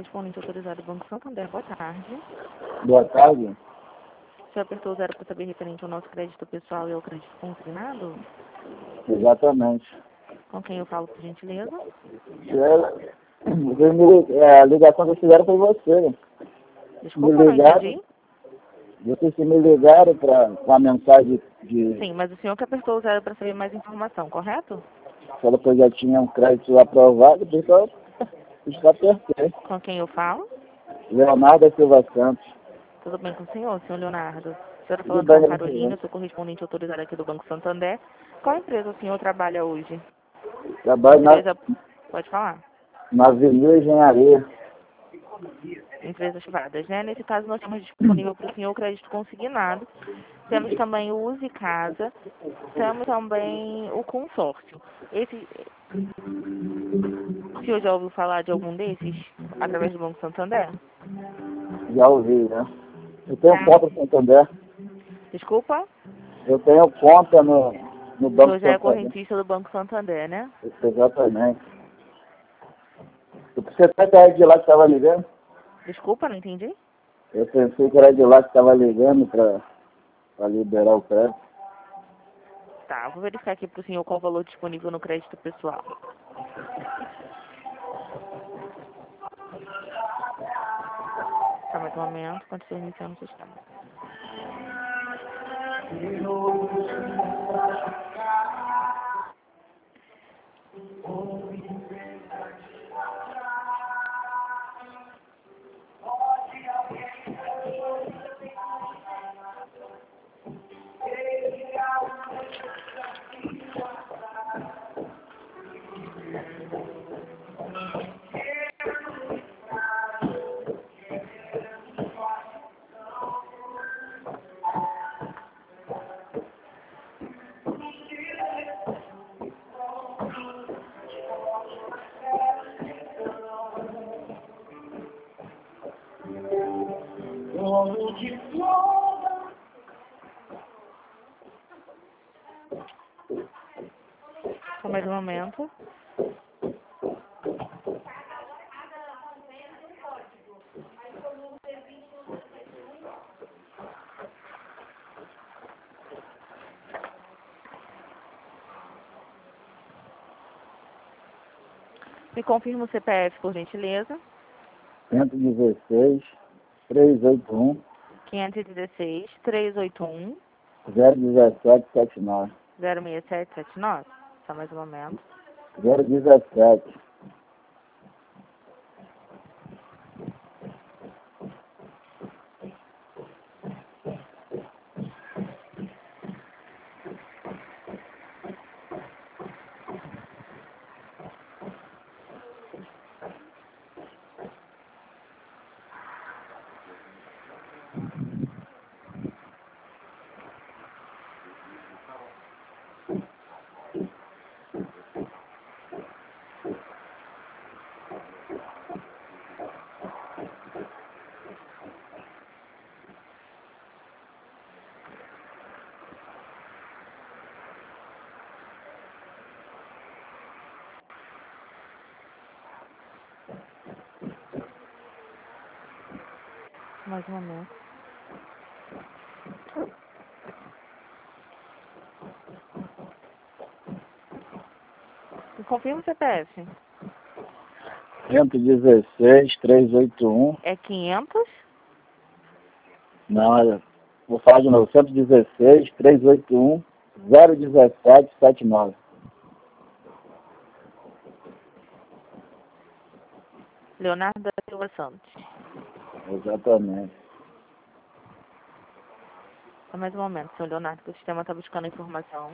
correspondente autorizado do Banco Santander, boa tarde. Boa tarde. O senhor apertou o 0 para saber referente ao nosso crédito pessoal e ao crédito consignado? Exatamente. Com quem eu falo, por gentileza? A ligação que fizeram foi você. Né? Desculpa, não entendi. Vocês me ligaram com a mensagem de... Sim, mas o senhor que apertou o 0 para saber mais informação, correto? Falou que eu já tinha um crédito aprovado, então eu apertei. Com quem eu falo? Leonardo Silva Santos. Tudo bem com o senhor Leonardo? A senhora Tudo falando bem, com a graças a Carolina, Deus. sou correspondente autorizado aqui do Banco Santander. Qual empresa o senhor trabalha hoje? Trabalho Empresa... Pode falar. na Avenida Engenharia. Empresas privadas, né? Nesse caso, nós temos disponível para o senhor o crédito consignado. Temos também o Use Casa. Temos também o consórcio. O senhor já ouviu falar de algum desses através do Banco Santander? Já ouvi, né? Eu tenho conta no Santander. Desculpa? Eu tenho conta no O Banco senhor já é Santander. correntista do Banco Santander, né? Exatamente. Você pensou que era de lá que estava ligando? Desculpa, não entendi. Eu pensei que era de lá que estava ligando para liberar o crédito. Tá, vou verificar aqui para o senhor qual o valor disponível no crédito pessoal. Tá, mais um momento, quando estiver iniciando o sistema. Só mais um momento. Me confirma o CPF, por gentileza. 116 381 516 381 01779. 06779. Só mais um momento. 017. Mais um momento. Me confirma o CPF. 116 381. É 500? Não, vou falar de novo. 116 381 01779. Leonardo da Silva Santos. Exatamente. Só mais um momento, senhor Leonardo, que o sistema está buscando a informação.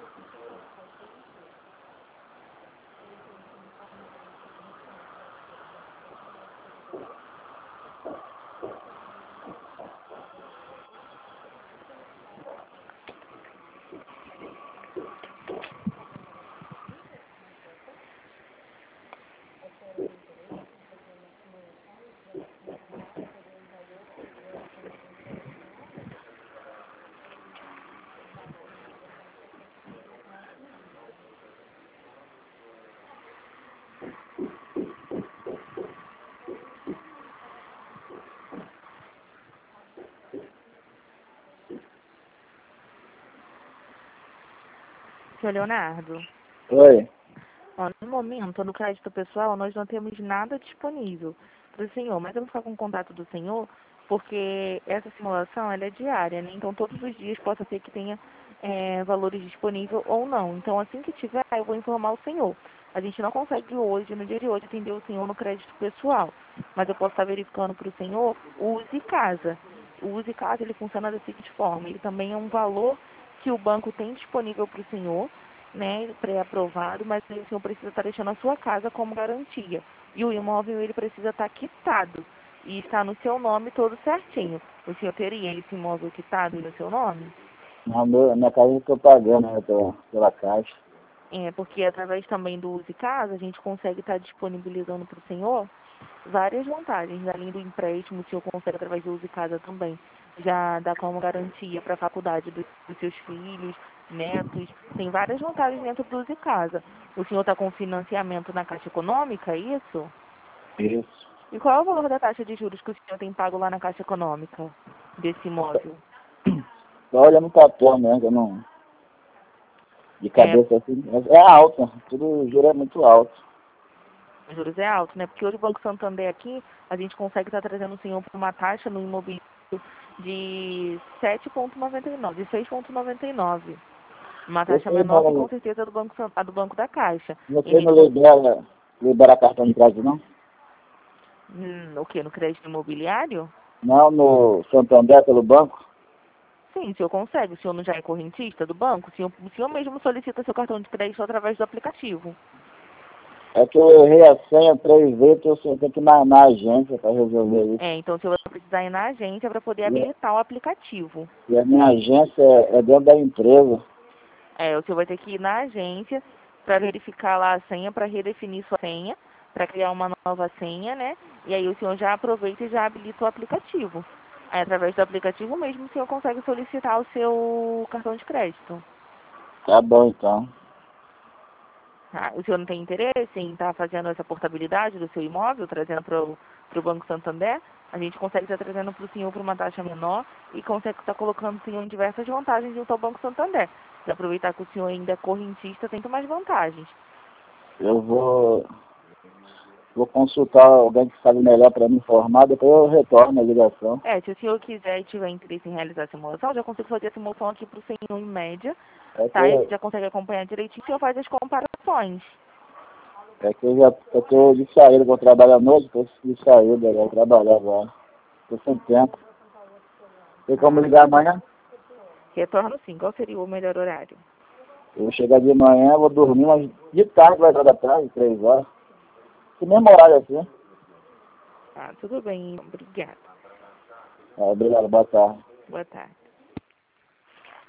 Senhor Leonardo, Oi. ó, no momento, no crédito pessoal, nós não temos nada disponível para o senhor, mas eu vou ficar com o contato do senhor, porque essa simulação ela é diária, né? Então, todos os dias possa ser que tenha valores disponíveis ou não. Então, assim que tiver, eu vou informar o senhor. A gente não consegue hoje, no dia de hoje, atender o senhor no crédito pessoal, mas eu posso estar verificando para o senhor o Use Casa. O Use Casa, ele funciona da seguinte forma, ele também é um valor que o banco tem disponível para o senhor, né, pré-aprovado, mas o senhor precisa estar deixando a sua casa como garantia. E o imóvel, ele precisa estar quitado e está no seu nome todo certinho. O senhor teria esse imóvel quitado no seu nome? Minha casa eu estou pagando, né, pela Caixa. Porque através também do Use Casa, a gente consegue estar disponibilizando para o senhor várias vantagens. Além do empréstimo, o senhor consegue através do Use Casa também já dar como garantia para a faculdade dos seus filhos, netos. Tem várias vantagens dentro do Use Casa. O senhor está com financiamento na Caixa Econômica, é isso? Isso. E qual é o valor da taxa de juros que o senhor tem pago lá na Caixa Econômica desse imóvel? Só olhando o papel mesmo, que eu não... De É, cabeça assim, é alto, tudo o juro é muito alto. os juros é alto, né? Porque hoje o Banco Santander aqui, a gente consegue estar trazendo o senhor para uma taxa no imobiliário de 7,99, de 6,99. Uma taxa Vocês menor que não, com certeza é a do Banco da Caixa. E a vocês gente não libera cartão de crédito, não? o quê? No crédito imobiliário? Não, no Santander, pelo banco? Sim, o senhor consegue. O senhor não já é correntista do banco? O senhor mesmo solicita seu cartão de crédito através do aplicativo. É que eu errei a senha 3 vezes, eu tenho que ir na agência para resolver isso. Então o senhor vai precisar ir na agência para poder E, habilitar o aplicativo. e a minha agência é dentro da empresa. O senhor vai ter que ir na agência para verificar lá a senha, para redefinir sua senha, para criar uma nova senha, né? E aí o senhor já aproveita e já habilita o aplicativo. Aí, através do aplicativo mesmo, o senhor consegue solicitar o seu cartão de crédito. Tá bom, então. Tá? O senhor não tem interesse em estar fazendo essa portabilidade do seu imóvel, trazendo para o Banco Santander? A gente consegue estar trazendo para o senhor por uma taxa menor e consegue estar colocando o senhor em diversas vantagens junto ao Banco Santander. Para aproveitar que o senhor ainda é correntista, tem mais vantagens. Eu vou consultar alguém que sabe melhor para me informar, depois eu retorno a ligação. Se o senhor quiser e tiver interesse em realizar a simulação, já consigo fazer a simulação aqui para o senhor em média, É que, tá? E a gente já consegue acompanhar direitinho e o senhor faz as comparações. eu tô de saída, vou trabalhar à noite, tô de saída, eu vou trabalhar agora. Tô sem tempo. Tem como ligar amanhã? Retorno sim. Qual seria o melhor horário? Eu vou chegar de manhã, vou dormir, mas de tarde vai dar da tarde, 3 horas. Que mesmo horário assim. Tudo bem. Obrigada. Obrigado, boa tarde. Boa tarde.